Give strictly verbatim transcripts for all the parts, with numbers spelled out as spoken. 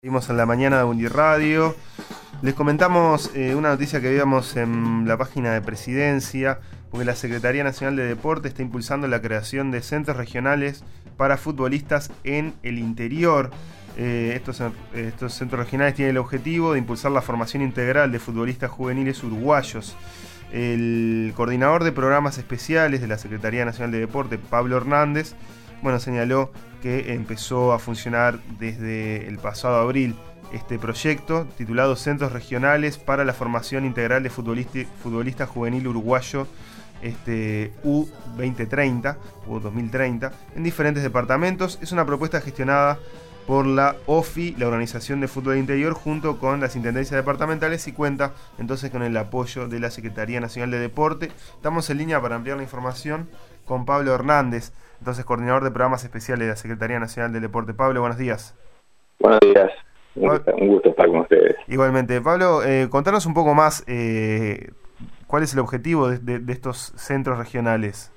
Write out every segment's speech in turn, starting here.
Seguimos en la mañana de Uniradio. Les comentamos eh, una noticia que veíamos en la página de Presidencia, porque la Secretaría Nacional de Deporte está impulsando la creación de centros regionales para futbolistas en el interior. Eh, estos, estos centros regionales tienen el objetivo de impulsar la formación integral de futbolistas juveniles uruguayos. El coordinador de programas especiales de la Secretaría Nacional de Deporte, Pablo Hernández, bueno, señaló que empezó a funcionar desde el pasado abril este proyecto titulado Centros Regionales para la Formación Integral de Futbolista, Futbolista Juvenil Uruguayo este, U veinte treinta, U dos mil treinta, en diferentes departamentos. Es una propuesta gestionada por la O F I, la Organización de Fútbol Interior, junto con las intendencias departamentales, y cuenta entonces con el apoyo de la Secretaría Nacional de Deporte. Estamos en línea para ampliar la información con Pablo Hernández, entonces coordinador de programas especiales de la Secretaría Nacional del Deporte. Pablo, buenos días. Buenos días, un, gusto, un gusto estar con ustedes. Igualmente. Pablo, eh, contanos un poco más eh, cuál es el objetivo de, de, de estos centros regionales.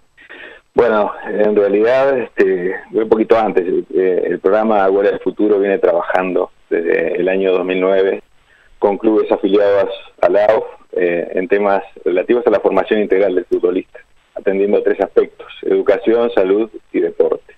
Bueno, en realidad, este, un poquito antes, eh, el programa Agora del Futuro viene trabajando desde el año dos mil nueve con clubes afiliados a la A U F eh, en temas relativos a la formación integral del futbolista, atendiendo tres aspectos: educación, salud y deporte.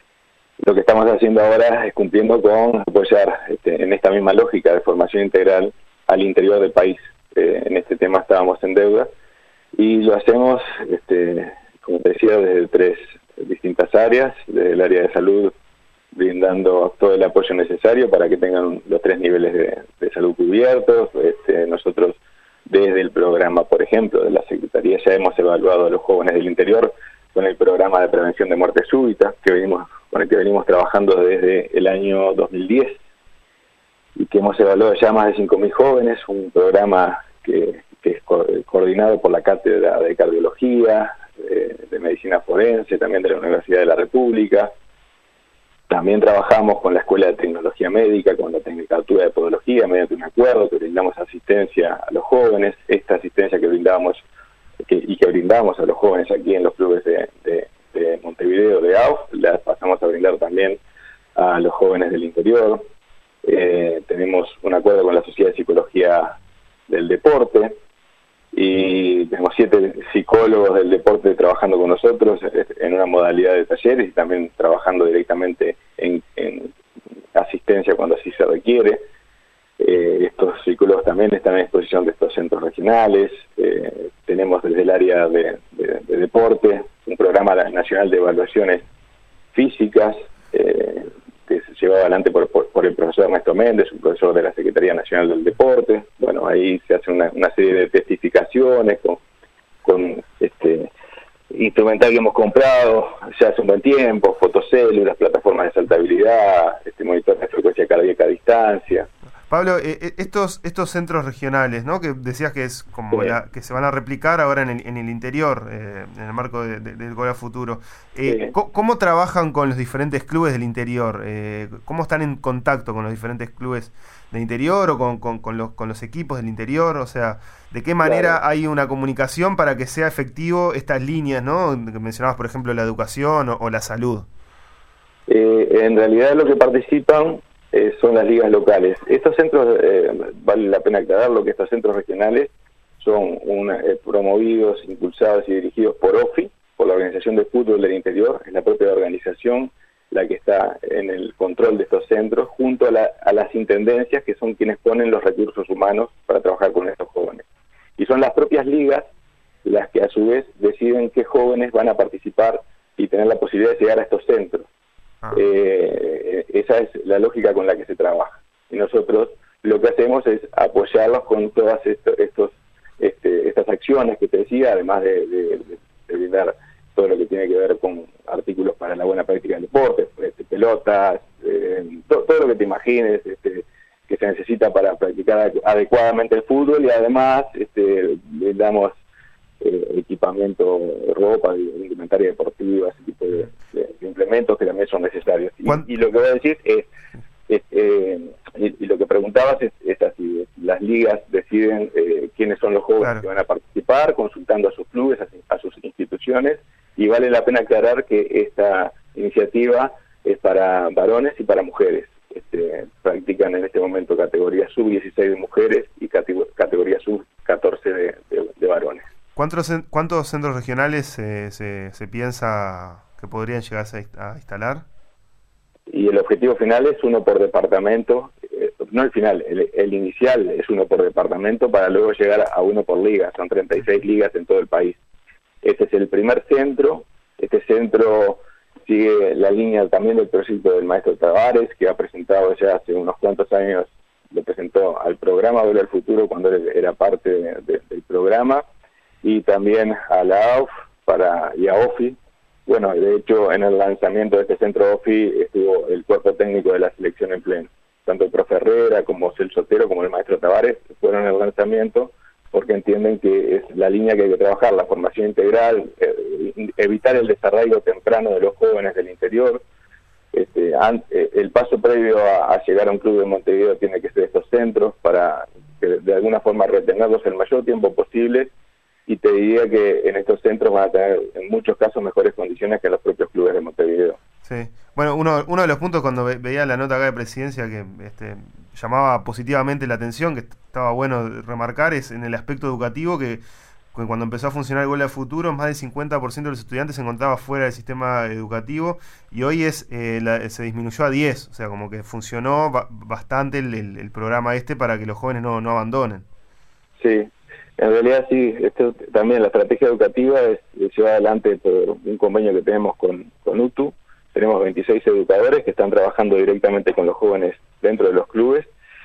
Lo que estamos haciendo ahora es cumpliendo con apoyar este, en esta misma lógica de formación integral al interior del país. Eh, en este tema estábamos en deuda y lo hacemos, este, como te decía, desde tres distintas áreas. Desde el área de salud, brindando todo el apoyo necesario para que tengan los tres niveles de, de salud cubiertos. Este, nosotros, desde el programa, por ejemplo, de la Secretaría, ya hemos evaluado a los jóvenes del interior con el programa de prevención de muerte súbita, que venimos, con el que venimos trabajando desde el año dos mil diez, y que hemos evaluado ya más de cinco mil jóvenes, un programa que, que es co coordinado por la Cátedra de Cardiología, de, de Medicina Forense, también de la Universidad de la República. También trabajamos con la Escuela de Tecnología Médica, con la Tecnicatura de Podología, mediante un acuerdo que brindamos asistencia a los jóvenes. Esta asistencia que brindamos que, y que brindamos a los jóvenes aquí en los clubes de, de, de Montevideo, de A U F, la pasamos a brindar también a los jóvenes del interior. Eh, tenemos un acuerdo con la Sociedad de Psicología del Deporte y tenemos siete psicólogos del deporte trabajando con nosotros en una modalidad de talleres y también trabajando directamente en, en asistencia cuando así se requiere. Eh, estos psicólogos también están a disposición de estos centros regionales. Eh, tenemos desde el área de, de, de deporte un programa nacional de evaluaciones físicas eh, que se lleva adelante por, por, por el profesor Ernesto Méndez, un profesor de la Secretaría Nacional del Deporte. Bueno, ahí se hace una, una serie de testificaciones con, con este instrumental que hemos comprado ya hace un buen tiempo, fotocélulas, plataformas de saltabilidad, este monitor de frecuencia cardíaca a distancia. Pablo, eh, estos estos centros regionales, ¿no?, que decías que es como sí. la, que se van a replicar ahora en el, en el interior, eh, en el marco de, de, del Gol a Futuro, eh, sí. ¿cómo, ¿cómo trabajan con los diferentes clubes del interior? Eh, ¿Cómo están en contacto con los diferentes clubes del interior o con, con, con, los, con los equipos del interior? O sea, ¿de qué manera claro. hay una comunicación para que sea efectivo estas líneas, ¿no?, que mencionabas, por ejemplo, la educación o, o la salud? Eh, en realidad lo que participan Eh, son las ligas locales. Estos centros, eh, vale la pena aclararlo, que estos centros regionales son una, eh, promovidos, impulsados y dirigidos por O F I, por la Organización de Fútbol del Interior. Es la propia organización la que está en el control de estos centros, junto a, la, a las intendencias, que son quienes ponen los recursos humanos para trabajar con estos jóvenes. Y son las propias ligas las que a su vez deciden qué jóvenes van a participar y tener la posibilidad de llegar a estos centros. Ah. Eh, esa es la lógica con la que se trabaja, y nosotros lo que hacemos es apoyarlos con todas esto, estos este, estas acciones que te decía, además de, de, de brindar todo lo que tiene que ver con artículos para la buena práctica del deporte, este, pelotas, eh, to, todo lo que te imagines este, que se necesita para practicar adecuadamente el fútbol, y además este, le damos Eh, equipamiento, ropa, indumentaria deportiva, ese tipo de, de, de implementos que también son necesarios. Y, y lo que voy a decir es, es eh, y, y lo que preguntabas es, es así: las ligas deciden eh, quiénes son los jóvenes claro. que van a participar, consultando a sus clubes, a, a sus instituciones, y vale la pena aclarar que esta iniciativa es para varones y para mujeres. Este, este, practican en este momento categoría sub dieciséis de mujeres y categoría sub catorce de, de, de varones. ¿Cuántos, cuántos centros regionales eh, se, se piensa que podrían llegarse a instalar? Y el objetivo final es uno por departamento, eh, no el final, el, el inicial es uno por departamento para luego llegar a uno por liga, son treinta y seis ligas en todo el país. Este es el primer centro, este centro sigue la línea también del proyecto del maestro Tavares, que ha presentado ya hace unos cuantos años, lo presentó al programa Vuelo al Futuro cuando él era parte de, de, del programa, y también a la A U F para, y a O F I. Bueno, de hecho, en el lanzamiento de este centro O F I estuvo el cuerpo técnico de la selección en pleno. Tanto el profe Herrera como Celso Otero como el maestro Tavares fueron en el lanzamiento porque entienden que es la línea que hay que trabajar, la formación integral, eh, evitar el desarraigo temprano de los jóvenes del interior. Este, an, eh, el paso previo a, a llegar a un club de Montevideo tiene que ser estos centros para que de alguna forma retenerlos el mayor tiempo posible, y te diría que en estos centros van a tener en muchos casos mejores condiciones que los propios clubes de Montevideo. Sí, bueno, uno, uno de los puntos cuando ve, veía la nota acá de Presidencia que este, llamaba positivamente la atención, que estaba bueno remarcar, es en el aspecto educativo, que, que cuando empezó a funcionar el Vuelo al Futuro, más del cincuenta por ciento de los estudiantes se encontraba fuera del sistema educativo, y hoy es eh, la, se disminuyó a diez, o sea, como que funcionó ba bastante el, el, el programa este para que los jóvenes no, no abandonen. Sí, en realidad sí, esto también la estrategia educativa es, es llevada adelante por un convenio que tenemos con, con U T U. Tenemos veintiséis educadores que están trabajando directamente con los jóvenes dentro de los clubes,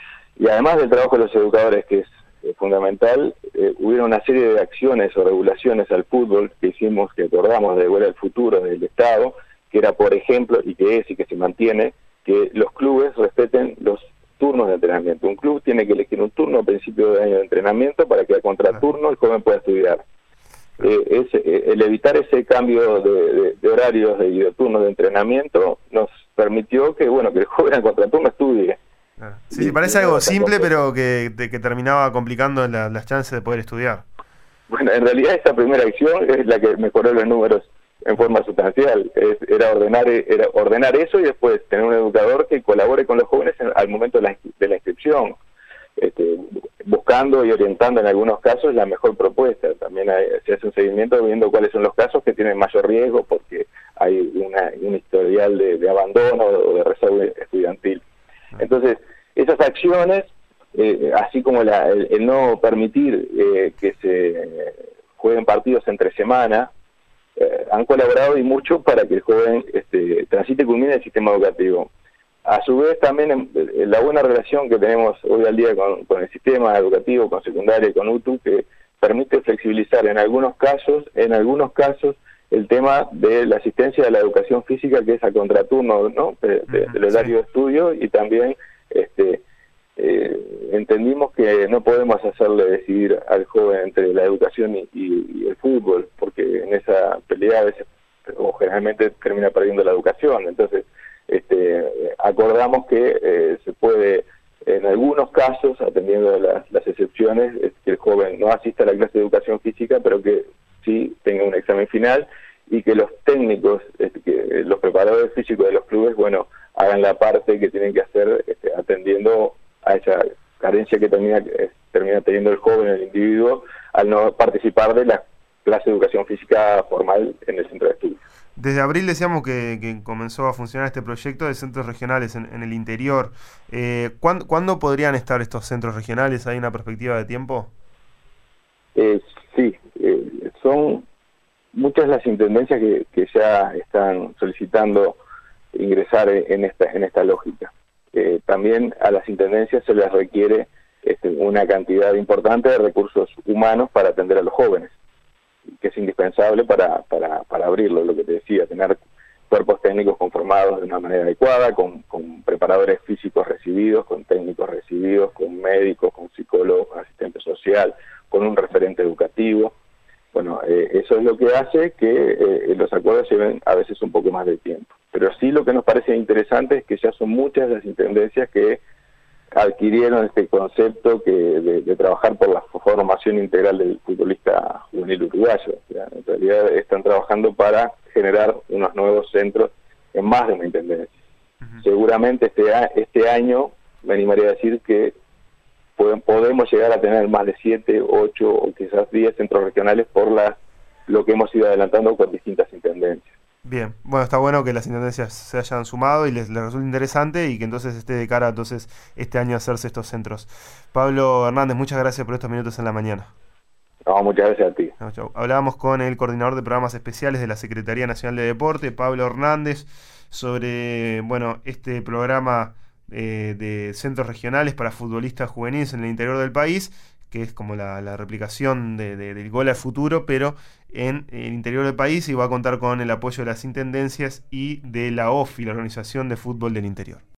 y además del trabajo de los educadores, que es eh, fundamental, eh, hubo una serie de acciones o regulaciones al fútbol que hicimos, que acordamos de Vuelo al Futuro del Estado, que era, por ejemplo, y que es y que se mantiene, que los clubes respeten los turnos de entrenamiento. Un club tiene que elegir un turno a principio de año de entrenamiento para que a contraturno el joven pueda estudiar. Eh, es, eh, el evitar ese cambio de, de, de horarios de, y de turnos de entrenamiento nos permitió que bueno que el joven a contraturno estudie. Ah, sí, y, parece algo simple, pero que, de, que terminaba complicando la, las chances de poder estudiar. Bueno, en realidad esa primera acción es la que mejoró los números en forma sustancial. Es, era ordenar era ordenar eso y después tener un educador que colabore con los jóvenes en, al momento de la, de la inscripción. Este, buscando y orientando en algunos casos la mejor propuesta. También hay, se hace un seguimiento viendo cuáles son los casos que tienen mayor riesgo porque hay una, un historial de, de abandono o de rezago estudiantil. Entonces, esas acciones, eh, así como la, el, el no permitir eh, que se jueguen partidos entre semana, eh, han colaborado y mucho para que el joven este, transite y culmine el sistema educativo. A su vez, también en, en la buena relación que tenemos hoy al día con, con el sistema educativo, con secundaria y con U T U, que permite flexibilizar en algunos casos, en algunos casos, el tema de la asistencia de la educación física, que es a contraturno, ¿no? de, de, del horario de estudio, y también este, eh, entendimos que no podemos hacerle decidir al joven entre la educación y, y, y el fútbol, porque en esa pelea a veces, o generalmente termina perdiendo la educación. Entonces, Este, acordamos que eh, se puede, en algunos casos, atendiendo las, las excepciones, es que el joven no asista a la clase de educación física, pero que sí tenga un examen final, y que los técnicos, este, que los preparadores físicos de los clubes, bueno, hagan la parte que tienen que hacer este, atendiendo a esa carencia que termina, eh, termina teniendo el joven, el individuo, al no participar de la clase de educación física formal en el centro de estudios. Desde abril decíamos que, que comenzó a funcionar este proyecto de centros regionales en, en el interior. Eh, ¿cuándo, ¿Cuándo podrían estar estos centros regionales? ¿Hay una perspectiva de tiempo? Eh, sí, eh, son muchas las intendencias que, que ya están solicitando ingresar en esta, en esta lógica. Eh, también a las intendencias se les requiere este, una cantidad importante de recursos humanos para atender a los jóvenes, que es indispensable para, para, para abrirlo, lo que te decía, tener cuerpos técnicos conformados de una manera adecuada, con, con preparadores físicos recibidos, con técnicos recibidos, con médicos, con psicólogos, con asistente social, con un referente educativo. Bueno, eh, eso es lo que hace que eh, los acuerdos lleven a veces un poco más de tiempo. Pero sí lo que nos parece interesante es que ya son muchas las intendencias que adquirieron este concepto que de, de trabajar por la formación integral del futbolista juvenil uruguayo. O sea, en realidad están trabajando para generar unos nuevos centros en más de una intendencia. Uh-huh. Seguramente este, a, este año me animaría a decir que podemos llegar a tener más de siete, ocho o quizás diez centros regionales por la, lo que hemos ido adelantando con distintas intendencias. Bien, bueno, está bueno que las intendencias se hayan sumado y les, les resulte interesante y que entonces esté de cara entonces este año a hacerse estos centros. Pablo Hernández, muchas gracias por estos minutos en la mañana. No, muchas gracias a ti. No, chau. Hablábamos con el coordinador de programas especiales de la Secretaría Nacional de Deporte, Pablo Hernández, sobre bueno este programa eh, de centros regionales para futbolistas juveniles en el interior del país, que es como la, la replicación de, de, del Gol al Futuro, pero en el interior del país, y va a contar con el apoyo de las intendencias y de la O F I, la Organización de Fútbol del Interior.